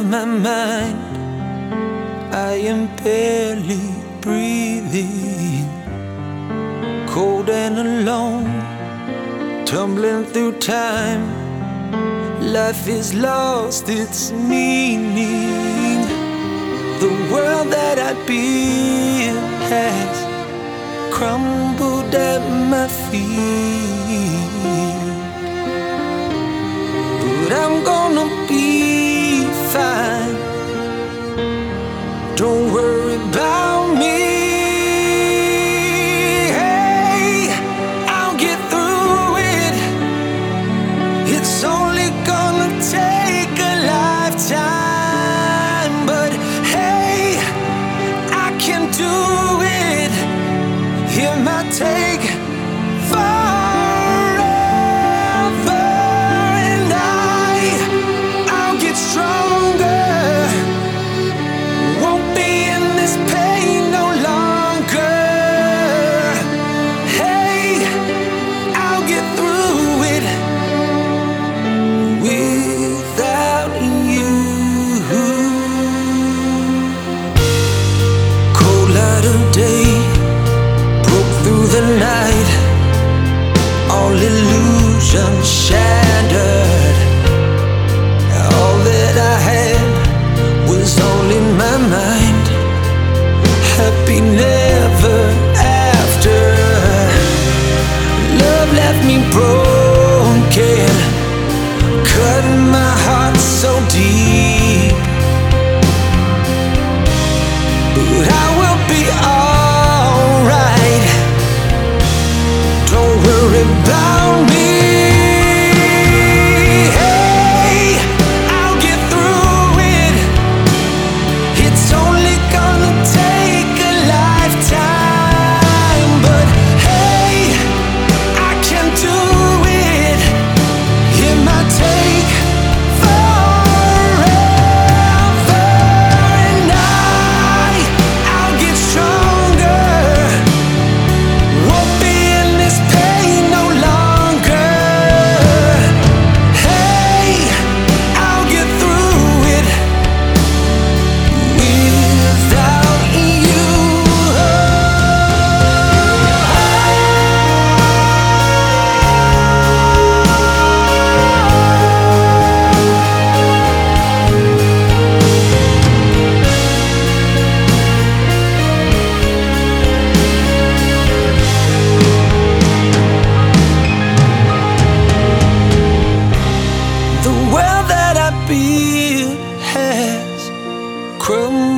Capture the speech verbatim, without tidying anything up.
my mind. I am barely breathing, cold and alone, tumbling through time. Life is lost its meaning. The world that I built has crumbled at my feet, but I'm gonna be fine. Don't worry about me. Hey, I'll get through it. It's only gonna take a lifetime, but hey, I can do it. It might take forever, and I, I'll get stronger. Won't be in this pain no longer. Hey, I'll get through it without you. Cold light of day broke through the night, all illusions shattered. All that I had was all in my mind. Happy never after. Love left me broken, cut my heart so deep, but I will be alright. Don't worry about me. Hey, I'll get through it. It's only gonna take a lifetime, but hey, I can do it. It might take forever, and I, I'll get stronger. Won't be in this pain no longer. Hey, I'll get through it without you. The world that I built has crumbled